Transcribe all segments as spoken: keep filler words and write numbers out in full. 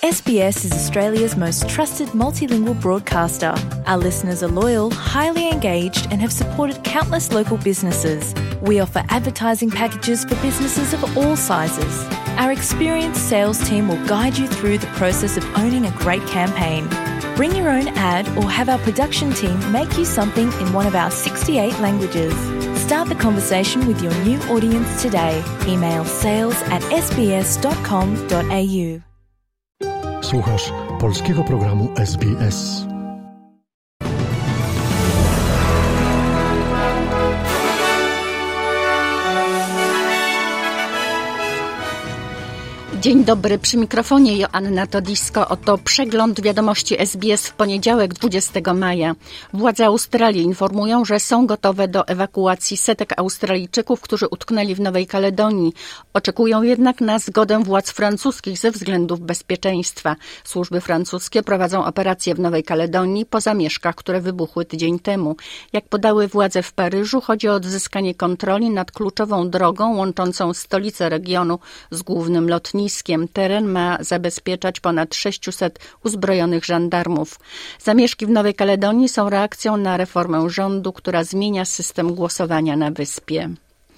S B S is Australia's most trusted multilingual broadcaster. Our listeners are loyal, highly engaged, and have supported countless local businesses. We offer advertising packages for businesses of all sizes. Our experienced sales team will guide you through the process of owning a great campaign. Bring your own ad or have our production team make you something in one of our sixty-eight languages. Start the conversation with your new audience today. Email sales at s b s dot com dot a u. Słuchasz polskiego programu S B S. Dzień dobry, przy mikrofonie Joanna Todisko. Oto przegląd wiadomości S B S w poniedziałek, dwudziestego maja. Władze Australii informują, że są gotowe do ewakuacji setek Australijczyków, którzy utknęli w Nowej Kaledonii. Oczekują jednak na zgodę władz francuskich ze względów bezpieczeństwa. Służby francuskie prowadzą operacje w Nowej Kaledonii po zamieszkach, które wybuchły tydzień temu. Jak podały władze w Paryżu, chodzi o odzyskanie kontroli nad kluczową drogą łączącą stolicę regionu z głównym lotniskiem. Teren ma zabezpieczać ponad sześciuset uzbrojonych żandarmów. Zamieszki w Nowej Kaledonii są reakcją na reformę rządu, która zmienia system głosowania na wyspie.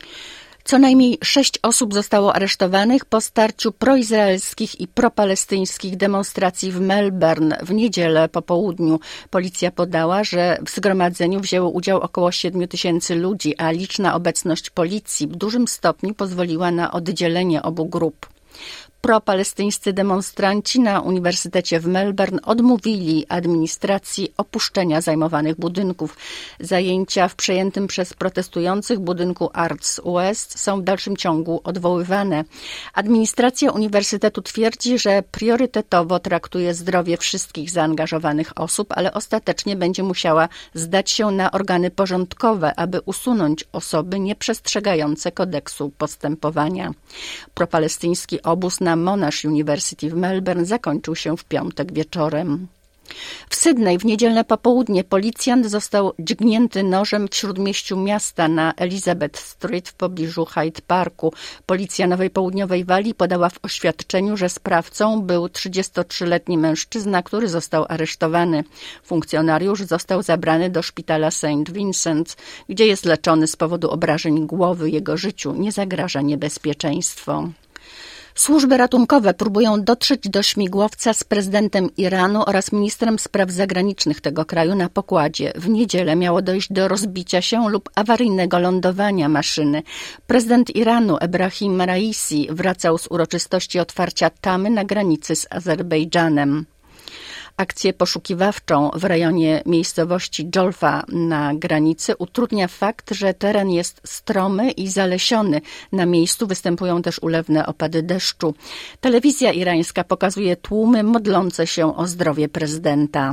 Co najmniej sześć osób zostało aresztowanych po starciu proizraelskich i propalestyńskich demonstracji w Melbourne w niedzielę po południu. Policja podała, że w zgromadzeniu wzięło udział około siedmiu tysięcy ludzi, a liczna obecność policji w dużym stopniu pozwoliła na oddzielenie obu grup. Propalestyńscy demonstranci na Uniwersytecie w Melbourne odmówili administracji opuszczenia zajmowanych budynków. Zajęcia w przejętym przez protestujących budynku Arts West są w dalszym ciągu odwoływane. Administracja Uniwersytetu twierdzi, że priorytetowo traktuje zdrowie wszystkich zaangażowanych osób, ale ostatecznie będzie musiała zdać się na organy porządkowe, aby usunąć osoby nieprzestrzegające kodeksu postępowania. Propalestyński obóz na Monash University w Melbourne zakończył się w piątek wieczorem. W Sydney w niedzielne popołudnie policjant został dźgnięty nożem w śródmieściu miasta na Elizabeth Street w pobliżu Hyde Parku. Policja Nowej Południowej Walii podała w oświadczeniu, że sprawcą był trzydziestotrzyletni mężczyzna, który został aresztowany. Funkcjonariusz został zabrany do szpitala Saint Vincent, gdzie jest leczony z powodu obrażeń głowy. Jego życiu nie zagraża niebezpieczeństwo. Służby ratunkowe próbują dotrzeć do śmigłowca z prezydentem Iranu oraz ministrem spraw zagranicznych tego kraju na pokładzie. W niedzielę miało dojść do rozbicia się lub awaryjnego lądowania maszyny. Prezydent Iranu Ebrahim Raisi wracał z uroczystości otwarcia tamy na granicy z Azerbejdżanem. Akcję poszukiwawczą w rejonie miejscowości Jolfa na granicy utrudnia fakt, że teren jest stromy i zalesiony. Na miejscu występują też ulewne opady deszczu. Telewizja irańska pokazuje tłumy modlące się o zdrowie prezydenta.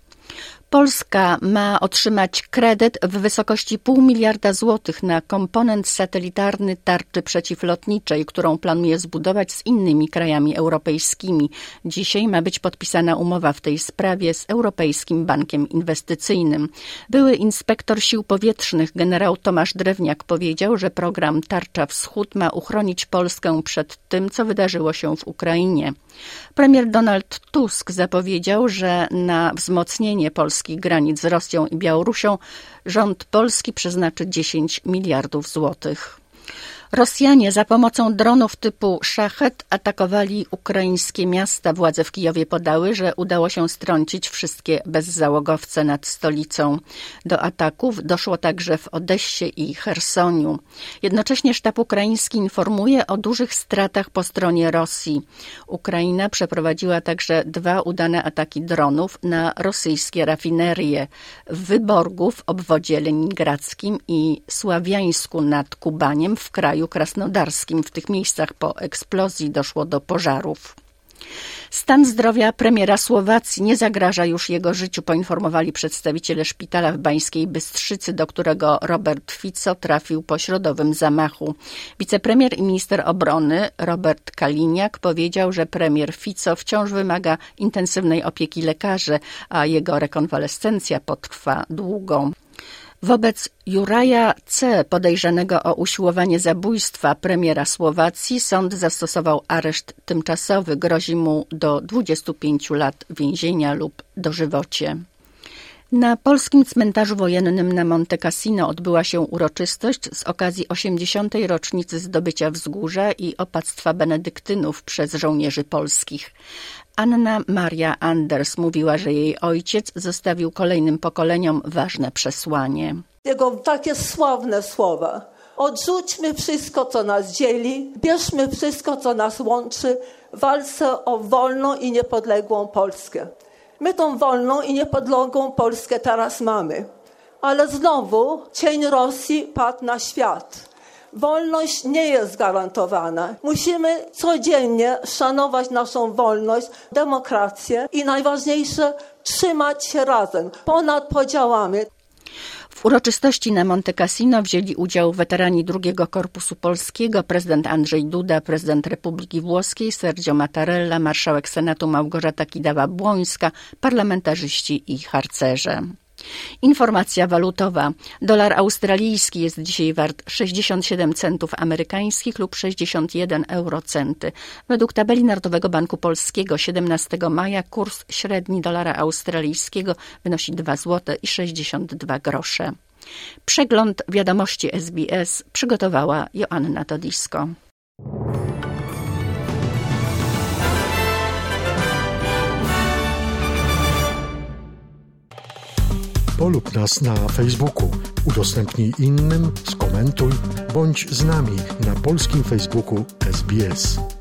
Polska ma otrzymać kredyt w wysokości pół miliarda złotych na komponent satelitarny tarczy przeciwlotniczej, którą planuje zbudować z innymi krajami europejskimi. Dzisiaj ma być podpisana umowa w tej sprawie z Europejskim Bankiem Inwestycyjnym. Były inspektor sił powietrznych generał Tomasz Drewniak powiedział, że program Tarcza Wschód ma uchronić Polskę przed tym, co wydarzyło się w Ukrainie. Premier Donald Tusk zapowiedział, że na wzmocnienie polskich granic z Rosją i Białorusią rząd polski przeznaczy dziesięć miliardów złotych. Rosjanie za pomocą dronów typu Szachet atakowali ukraińskie miasta. Władze w Kijowie podały, że udało się strącić wszystkie bezzałogowce nad stolicą. Do ataków doszło także w Odessie i Chersoniu. Jednocześnie sztab ukraiński informuje o dużych stratach po stronie Rosji. Ukraina przeprowadziła także dwa udane ataki dronów na rosyjskie rafinerie w Wyborgu w obwodzie leningradzkim i Sławiańsku nad Kubaniem w kraju krasnodarskim. W tych miejscach po eksplozji doszło do pożarów. Stan zdrowia premiera Słowacji nie zagraża już jego życiu, poinformowali przedstawiciele szpitala w Bańskiej Bystrzycy, do którego Robert Fico trafił po środowym zamachu. Wicepremier i minister obrony Robert Kaliniak powiedział, że premier Fico wciąż wymaga intensywnej opieki lekarzy, a jego rekonwalescencja potrwa długo. Wobec Juraja C., podejrzanego o usiłowanie zabójstwa premiera Słowacji, sąd zastosował areszt tymczasowy. Grozi mu do dwudziestu pięciu lat więzienia lub dożywocie. Na polskim cmentarzu wojennym na Monte Cassino odbyła się uroczystość z okazji osiemdziesiątej rocznicy zdobycia Wzgórza i opactwa benedyktynów przez żołnierzy polskich. Anna Maria Anders mówiła, że jej ojciec zostawił kolejnym pokoleniom ważne przesłanie. Jego takie sławne słowa. Odrzućmy wszystko, co nas dzieli, bierzmy wszystko, co nas łączy w walce o wolną i niepodległą Polskę. My tą wolną i niepodległą Polskę teraz mamy. Ale znowu cień Rosji padł na świat. Wolność nie jest gwarantowana. Musimy codziennie szanować naszą wolność, demokrację i najważniejsze, trzymać się razem, ponad podziałami. W uroczystości na Monte Cassino wzięli udział weterani drugiego Korpusu Polskiego, prezydent Andrzej Duda, prezydent Republiki Włoskiej Sergio Mattarella, marszałek Senatu Małgorzata Kidawa-Błońska, parlamentarzyści i harcerze. Informacja walutowa. Dolar australijski jest dzisiaj wart sześćdziesiąt siedem centów amerykańskich lub sześćdziesiąt jeden eurocenty. Według tabeli Narodowego Banku Polskiego siedemnastego maja kurs średni dolara australijskiego wynosi dwa złote i sześćdziesiąt dwa grosze. Przegląd wiadomości S B S przygotowała Joanna Todisko. Polub nas na Facebooku, udostępnij innym, skomentuj, bądź z nami na polskim Facebooku S B S.